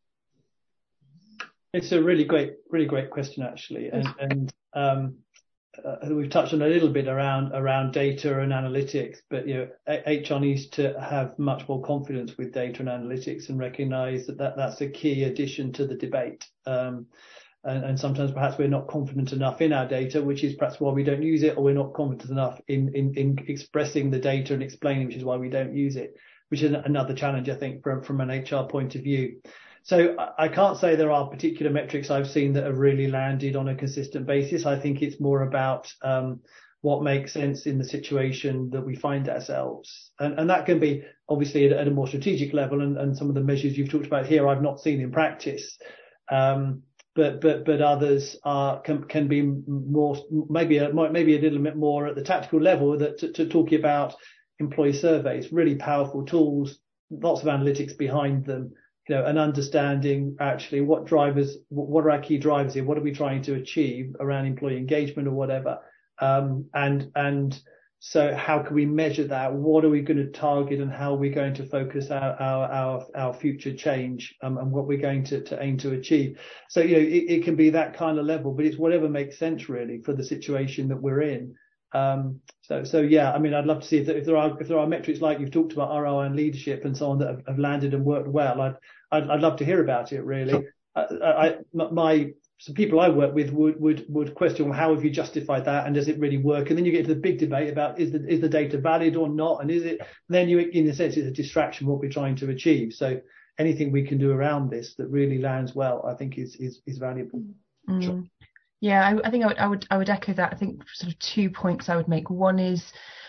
It's a really great, really great question, actually. And, and um, uh, we've touched on a little bit around around data and analytics, but you know, H R needs to have much more confidence with data and analytics and recognise that, that that's a key addition to the debate. Um, and, and sometimes perhaps we're not confident enough in our data, which is perhaps why we don't use it, or we're not confident enough in, in, in expressing the data and explaining, which is why we don't use it, which is another challenge, I think, from, from an H R point of view. So I can't say there are particular metrics I've seen that have really landed on a consistent basis. I think it's more about um, what makes sense in the situation that we find ourselves. And, and that can be obviously at, at a more strategic level, and, and some of the measures you've talked about here I've not seen in practice. Um, but but but others are can, can be more, maybe a, maybe a little bit more at the tactical level, that to, to talking about employee surveys, really powerful tools, lots of analytics behind them, you know, and understanding actually what drivers, what are our key drivers here, what are we trying to achieve around employee engagement or whatever, um, and and so how can we measure that? What are we going to target, and how are we going to focus our our our, our future change, um, and what we're going to, to aim to achieve? So you know, it, it can be that kind of level, but it's whatever makes sense really for the situation that we're in. Um, so, so yeah, I mean, I'd love to see if there, if there are if there are metrics like you've talked about, R O I and leadership and so on, that have, have landed and worked well. I'd, I'd I'd love to hear about it. Really, I, I my some people I work with would would would question, well, how have you justified that, and does it really work? And then you get to the big debate about is the is the data valid or not, and is it? Then you, in a sense, it's a distraction from what we're trying to achieve. So anything we can do around this that really lands well, I think is is is valuable. Mm. Sure. Yeah, I, I think I would, I would, I would echo that. I think sort of two points I would make. One is,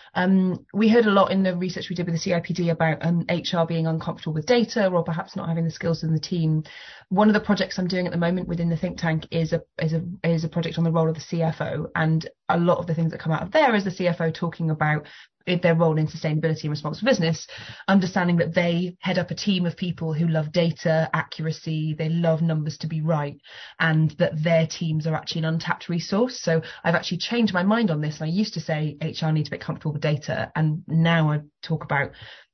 um, we heard a lot in the research we did with the C I P D about um, H R being uncomfortable with data, or perhaps not having the skills in the team. One of the projects I'm doing at the moment within the think tank is a is a is a project on the role of the C F O, and a lot of the things that come out of there is the C F O talking about their role in sustainability and responsible business, understanding that they head up a team of people who love data accuracy, they love numbers to be right, and that their teams are actually an untapped resource. So I've actually changed my mind on this, and I used to say H R needs to be comfortable with data, and now I talk about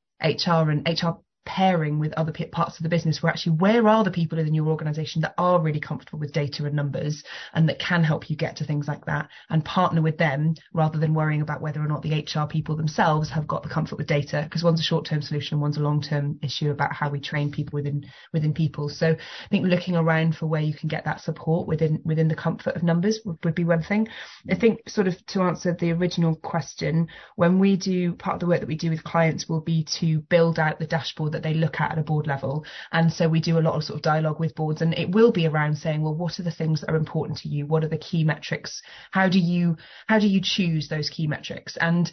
H R and H R pairing with other parts of the business, where actually where are the people in your organization that are really comfortable with data and numbers and that can help you get to things like that, and partner with them rather than worrying about whether or not the H R people themselves have got the comfort with data, because one's a short-term solution, one's a long-term issue about how we train people within within people. So I think looking around for where you can get that support within within the comfort of numbers would, would be one thing. I think sort of to answer the original question, when we do, part of the work that we do with clients will be to build out the dashboard that they look at at a board level. And so we do a lot of sort of dialogue with boards, and it will be around saying, well, what are the things that are important to you? What are the key metrics? How do you how do you choose those key metrics? And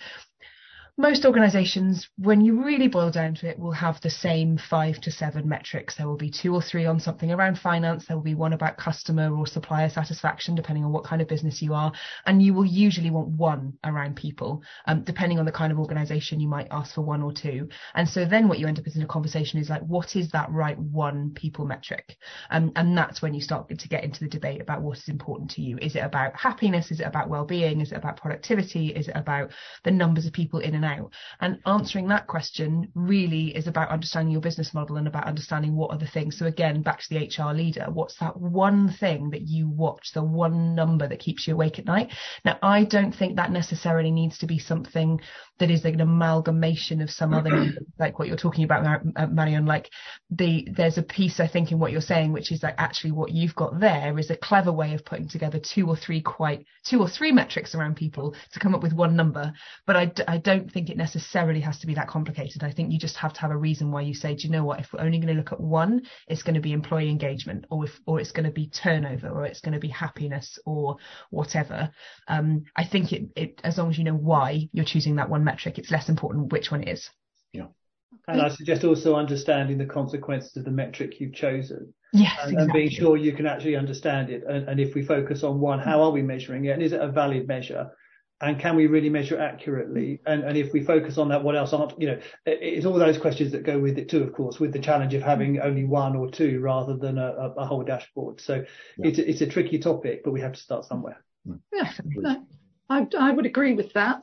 most organisations, when you really boil down to it, will have the same five to seven metrics. There will be two or three on something around finance. There will be one about customer or supplier satisfaction, depending on what kind of business you are. And you will usually want one around people. Um, depending on the kind of organisation, you might ask for one or two. And so then what you end up with in a conversation is like, what is that right one people metric? Um, and that's when you start to get into the debate about what is important to you. Is it about happiness? Is it about well-being? Is it about productivity? Is it about the numbers of people in and out? And answering that question really is about understanding your business model and about understanding what are the things. So again, back to the H R leader, what's that one thing that you watch, the one number that keeps you awake at night? Now, I don't think that necessarily needs to be something that is like an amalgamation of some other, like what you're talking about, Mar- Marion, like the, there's a piece, I think, in what you're saying, which is that actually what you've got there is a clever way of putting together two or three quite, two or three metrics around people to come up with one number. But I, I don't think it necessarily has to be that complicated. I think you just have to have a reason why you say, do you know what, if we're only going to look at one, it's going to be employee engagement, or if, or it's going to be turnover, or it's going to be happiness, or whatever. Um, I think it, it, as long as you know why you're choosing that one metric, it's less important which one it is. Yeah. And I suggest also understanding the consequences of the metric you've chosen. Yes, and, exactly. and being sure you can actually understand it. And, and if we focus on one, how are we measuring it? And is it a valid measure? And can we really measure accurately? And, and if we focus on that, what else aren't, you know, it, it's all those questions that go with it too, of course, with the challenge of having only one or two rather than a, a, a whole dashboard. So yeah. it's, it's a tricky topic, but we have to start somewhere. Yeah, no, I, I would agree with that.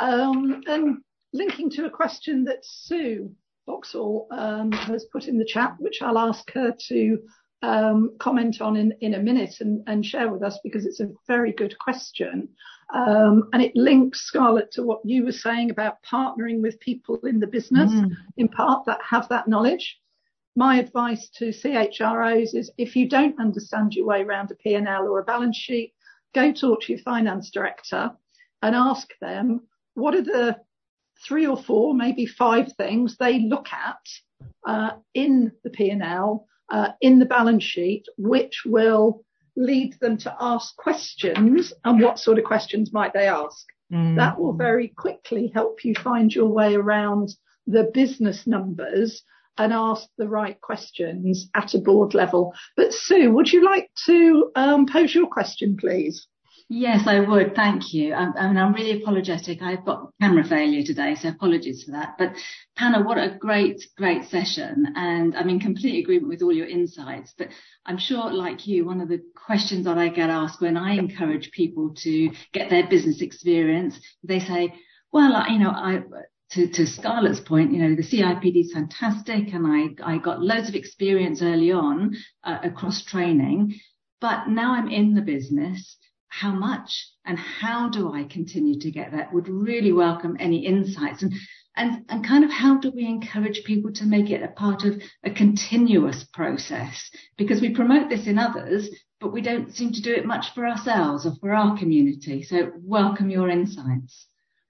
Um, and linking to a question that Sue Boxall um, has put in the chat, which I'll ask her to um, comment on in, in a minute and, and share with us, because it's a very good question. Um, and it links, Scarlett, to what you were saying about partnering with people in the business, mm. in part, that have that knowledge. My advice to C H R Os is, if you don't understand your way around a P and L or a balance sheet, go talk to your finance director and ask them, what are the three or four, maybe five things they look at uh, in the P and L, uh, in the balance sheet, which will lead them to ask questions, and what sort of questions might they ask? Mm. That will very quickly help you find your way around the business numbers and ask the right questions at a board level. But Sue, would you like to um, pose your question, please? Yes, I would. Thank you. I, I mean, I'm really apologetic. I've got camera failure today, so apologies for that. But Hannah, what a great, great session. And I'm in complete agreement with all your insights. But I'm sure, like you, one of the questions that I get asked when I encourage people to get their business experience, they say, well, you know, I... To, to Scarlett's point, you know, the C I P D is fantastic, and I, I got loads of experience early on uh, across training, but now I'm in the business. How much and how do I continue to get that? Would really welcome any insights, and, and, and kind of how do we encourage people to make it a part of a continuous process? Because we promote this in others, but we don't seem to do it much for ourselves or for our community. So welcome your insights.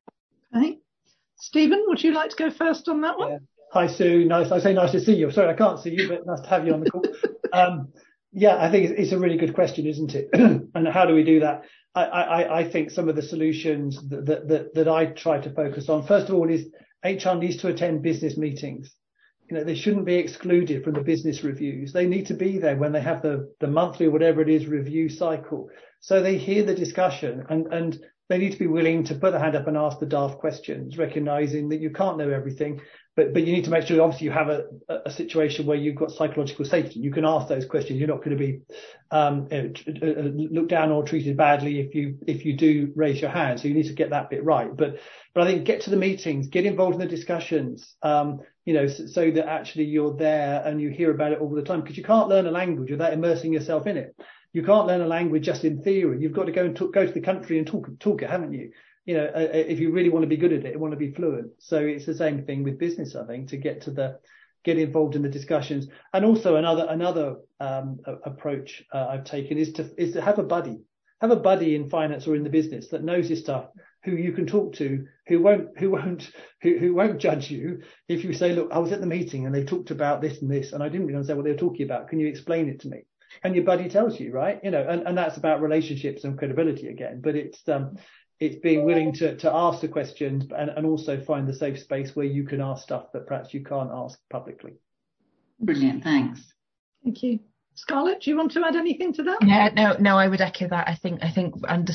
Okay. Stephen, would you like to go first on that one? Yeah. Hi, Sue. Nice. I say nice to see you. Sorry, I can't see you, but nice to have you on the call. um, yeah, I think it's, it's a really good question, isn't it? And how do we do that? I, I, I think some of the solutions that, that, that, that I try to focus on, first of all, is H R needs to attend business meetings. You know, they shouldn't be excluded from the business reviews. They need to be there when they have the, the monthly or whatever it is review cycle. So they hear the discussion, and, and they need to be willing to put their hand up and ask the daft questions, recognizing that you can't know everything, but, but you need to make sure, obviously, you have a, a situation where you've got psychological safety. You can ask those questions. You're not going to be um, looked down or treated badly if you if you do raise your hand. So you need to get that bit right. But but I think get to the meetings, get involved in the discussions, um, you know, so, so that actually you're there and you hear about it all the time, because you can't learn a language without immersing yourself in it. You can't learn a language just in theory. You've got to go and talk, go to the country and talk, talk it, haven't you? You know, uh, if you really want to be good at it, you want to be fluent. So it's the same thing with business, I think, to get to the, get involved in the discussions. And also another, another um, approach uh, I've taken is to, is to have a buddy, have a buddy in finance or in the business that knows his stuff who you can talk to, who won't, who won't, who, who won't judge you if you say, look, I was at the meeting and they talked about this and this, and I didn't really understand what they were talking about. Can you explain it to me? And your buddy tells you, right? You know, and, and that's about relationships and credibility again. But it's um, it's being willing to to ask the questions and, and also find the safe space where you can ask stuff that perhaps you can't ask publicly. Brilliant, thanks. Thank you. Scarlett, do you want to add anything to that? Yeah, no, no, I would echo that. I think, I think, under,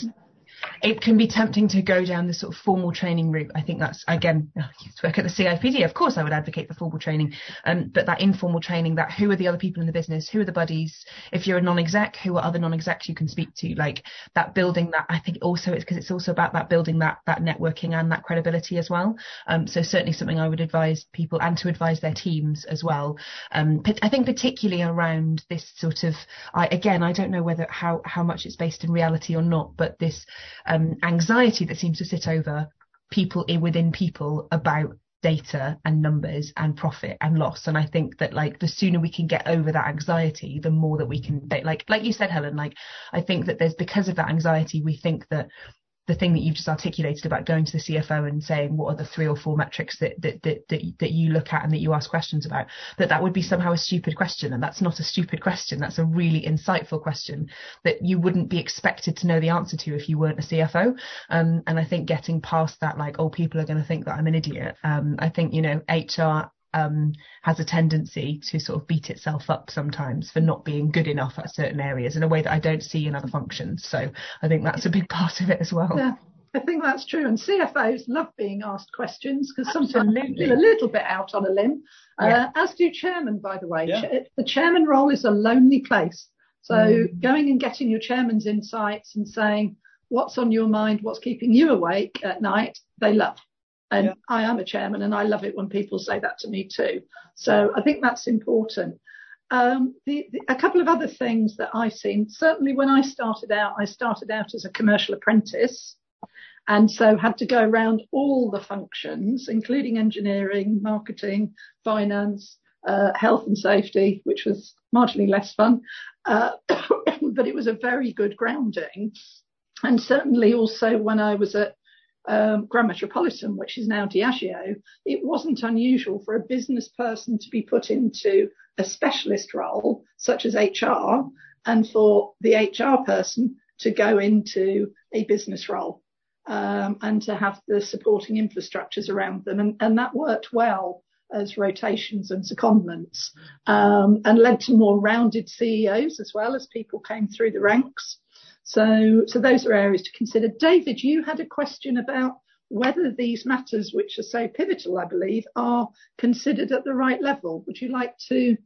it can be tempting to go down the sort of formal training route. I think that's, again, I used to work at the C I P D. Of course, I would advocate for formal training, um, but that informal training, that who are the other people in the business, who are the buddies? If you're a non-exec, who are other non-execs you can speak to? Like that building that, I think also it's because it's also about that building that that networking and that credibility as well. Um, so certainly something I would advise people and to advise their teams as well. Um, but I think particularly around this sort of, I, again, I don't know whether how how much it's based in reality or not, but this um, anxiety that seems to sit over people in, within people about data and numbers and profit and loss. And I think that like the sooner we can get over that anxiety, the more that we can, like like you said, Helen, like I think that there's, because of that anxiety, we think that the thing that you've just articulated about going to the C F O and saying what are the three or four metrics that that that that, that you look at and that you ask questions about, that that would be somehow a stupid question. And that's not a stupid question. That's a really insightful question that you wouldn't be expected to know the answer to if you weren't a C F O. Um, and I think getting past that, like, oh, people are going to think that I'm an idiot. Um, I think, you know, H R Um, has a tendency to sort of beat itself up sometimes for not being good enough at certain areas in a way that I don't see in other functions. So I think that's a big part of it as well. Yeah, I think that's true. And C F Os love being asked questions because sometimes they feel a little bit out on a limb, yeah. uh, as do chairmen, by the way. Yeah. The chairman role is a lonely place. So mm. going and getting your chairman's insights and saying what's on your mind, what's keeping you awake at night, they love. And yeah. I am a chairman and I love it when people say that to me too. So I think that's important. Um, the, the, a couple of other things that I've seen, certainly when I started out, I started out as a commercial apprentice and so had to go around all the functions, including engineering, marketing, finance, uh, health and safety, which was marginally less fun, uh, but it was a very good grounding. And certainly also when I was at Um, Grand Metropolitan, which is now Diageo, it wasn't unusual for a business person to be put into a specialist role, such as H R, and for the H R person to go into a business role um, and to have the supporting infrastructures around them. And, and that worked well as rotations and secondments um, and led to more rounded C E Os as well as people came through the ranks. So, so those are areas to consider. David, you had a question about whether these matters, which are so pivotal, I believe, are considered at the right level. Would you like to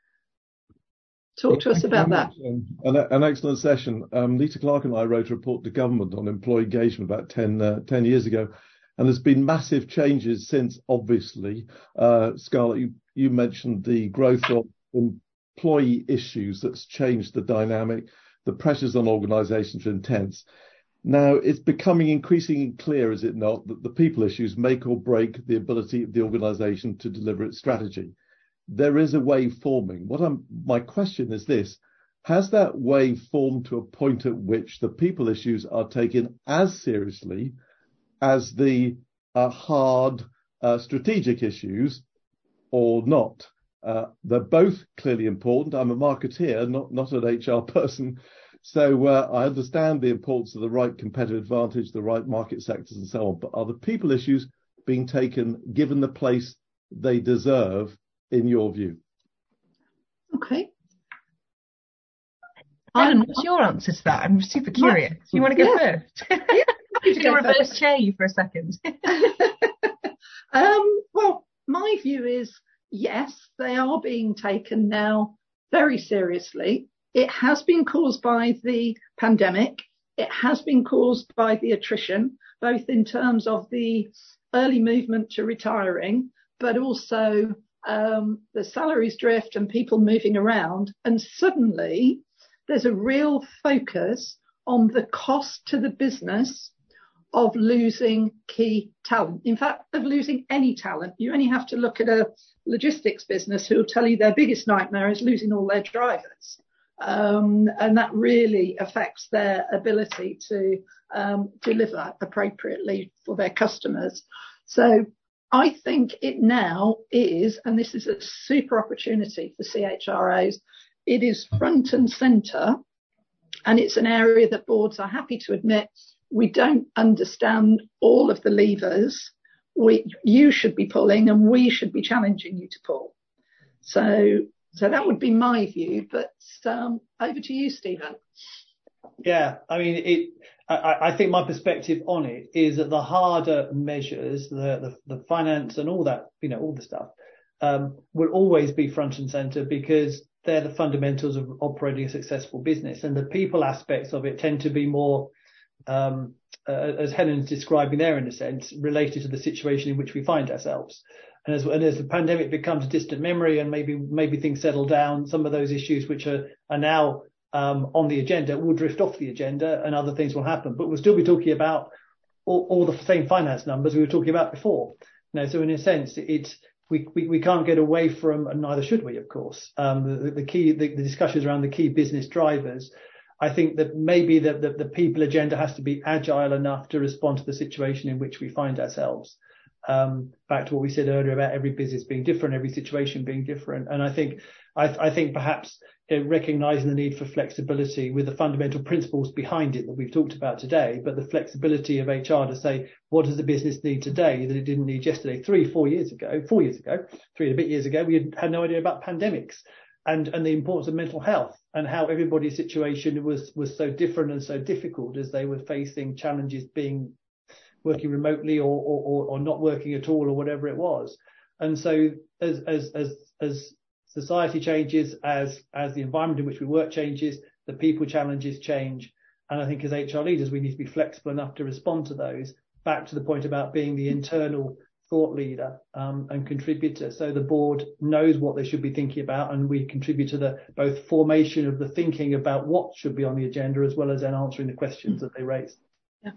talk to us about that? An, an excellent session. Um, Lita Clark and I wrote a report to government on employee engagement about ten, uh, ten years ago. And there's been massive changes since, obviously. Uh, Scarlett, you, you mentioned the growth of employee issues that's changed the dynamic. The pressures on organisations are intense. Now, it's becoming increasingly clear, is it not, that the people issues make or break the ability of the organisation to deliver its strategy. There is a wave forming. What I'm, my question is this: has that wave formed to a point at which the people issues are taken as seriously as the uh, hard uh, strategic issues, or not? Uh, they're both clearly important. I'm a marketeer, not, not an H R person. So uh, I understand the importance of the right competitive advantage, the right market sectors and so on. But are the people issues being taken, given the place they deserve, in your view? Okay. Helen, what's your answer to that? I'm super curious. Do you want to go yeah. first? Yeah, I'm going to reverse chair you for a second. um, well, my view is, yes, they are being taken now very seriously. It has been caused by the pandemic. It has been caused by the attrition, both in terms of the early movement to retiring, but also um, the salaries drift and people moving around. And suddenly there's a real focus on the cost to the business of losing key talent. In fact, of losing any talent. You only have to look at a logistics business who will tell you their biggest nightmare is losing all their drivers. Um, and that really affects their ability to um, deliver appropriately for their customers. So I think it now is, and this is a super opportunity for C H R Os, it is front and centre, and it's an area that boards are happy to admit we don't understand all of the levers we you should be pulling and we should be challenging you to pull. So so that would be my view, but um, over to you, Stephen. Yeah, I mean, it. I, I think my perspective on it is that the harder measures, the, the, the finance and all that, you know, all the stuff, um, will always be front and centre because they're the fundamentals of operating a successful business. And the people aspects of it tend to be more, um, uh, as Helen's describing there, in a sense, related to the situation in which we find ourselves. And as, and as the pandemic becomes a distant memory and maybe maybe things settle down, some of those issues which are, are now Um, on the agenda will drift off the agenda and other things will happen, but we'll still be talking about all, all the same finance numbers we were talking about before. You know, so in a sense, it's we, we, we can't get away from, and neither should we, of course, um, the, the key the, the discussions around the key business drivers. I think that maybe the, the, the people agenda has to be agile enough to respond to the situation in which we find ourselves. Um, back to what we said earlier about every business being different, every situation being different, and I think I, I think perhaps you know, recognising the need for flexibility with the fundamental principles behind it that we've talked about today, but the flexibility of H R to say, what does the business need today that it didn't need yesterday? Three, four years ago, four years ago, three and a bit years ago, we had no idea about pandemics and, and the importance of mental health and how everybody's situation was, was so different and so difficult as they were facing challenges being working remotely or, or, or not working at all or whatever it was. And so as, as, as, as society changes, as as the environment in which we work changes, the people challenges change. And I think as H R leaders, we need to be flexible enough to respond to those, back to the point about being the internal thought leader um, and contributor. So the board knows what they should be thinking about, and we contribute to the both formation of the thinking about what should be on the agenda, as well as then answering the questions that they raise. Yeah.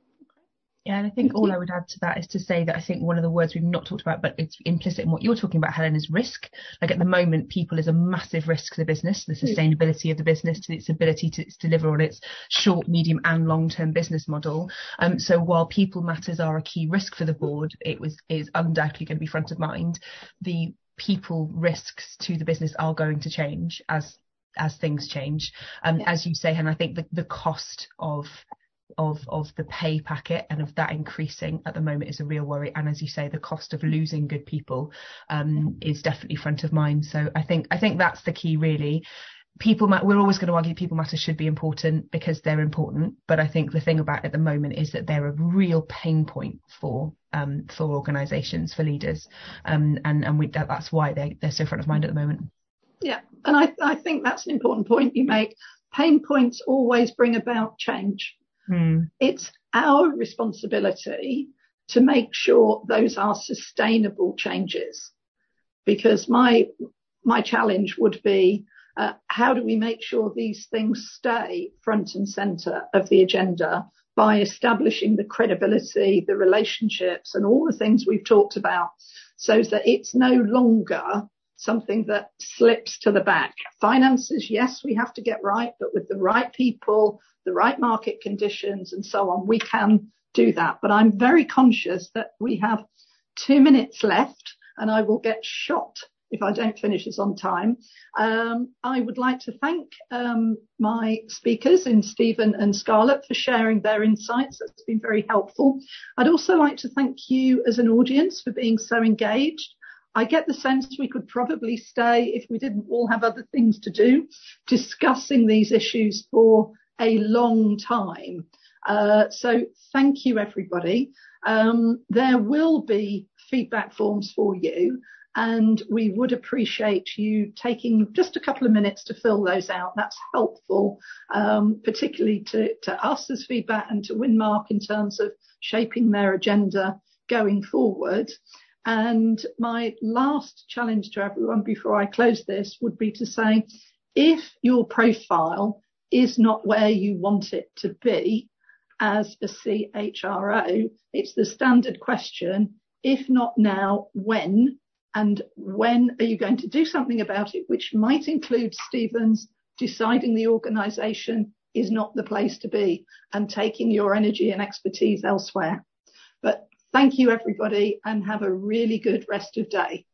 Yeah, and I think all I would add to that is to say that I think one of the words we've not talked about, but it's implicit in what you're talking about, Helen, is risk. Like at the moment, people is a massive risk to the business, the sustainability of the business, to its ability to deliver on its short, medium and long-term business model. Um, so while people matters are a key risk for the board, it was is undoubtedly going to be front of mind. The people risks to the business are going to change as as things change. Um, as you say, Helen, I think the, the cost of of of the pay packet and of that increasing at the moment is a real worry, and as you say, the cost of losing good people um is definitely front of mind. So I think I think that's the key, really. People matter, we're always going to argue people matter should be important because they're important, but I think the thing about at the moment is that they're a real pain point for um for organizations, for leaders, um and and we that, that's why they they're so front of mind at the moment. Yeah, and I I think that's an important point you make. Pain points always bring about change. Mm. It's our responsibility to make sure those are sustainable changes, because my my challenge would be uh, how do we make sure these things stay front and centre of the agenda by establishing the credibility, the relationships and all the things we've talked about, so that it's no longer something that slips to the back. Finances, yes, we have to get right, but with the right people, the right market conditions and so on, we can do that. But I'm very conscious that we have two minutes left and I will get shot if I don't finish this on time. Um, I would like to thank um, my speakers in Stephen and Scarlett for sharing their insights. That's been very helpful. I'd also like to thank you as an audience for being so engaged. I get the sense we could probably stay, if we didn't all have other things to do, discussing these issues for a long time. Uh, so thank you, everybody. Um, there will be feedback forms for you, and we would appreciate you taking just a couple of minutes to fill those out. That's helpful, um, particularly to, to us as feedback and to Winmark in terms of shaping their agenda going forward. And my last challenge to everyone before I close this would be to say, if your profile is not where you want it to be as a C H R O, it's the standard question, if not now, when? And when are you going to do something about it, which might include Stephen's deciding the organisation is not the place to be, and taking your energy and expertise elsewhere. But thank you, everybody, and have a really good rest of day.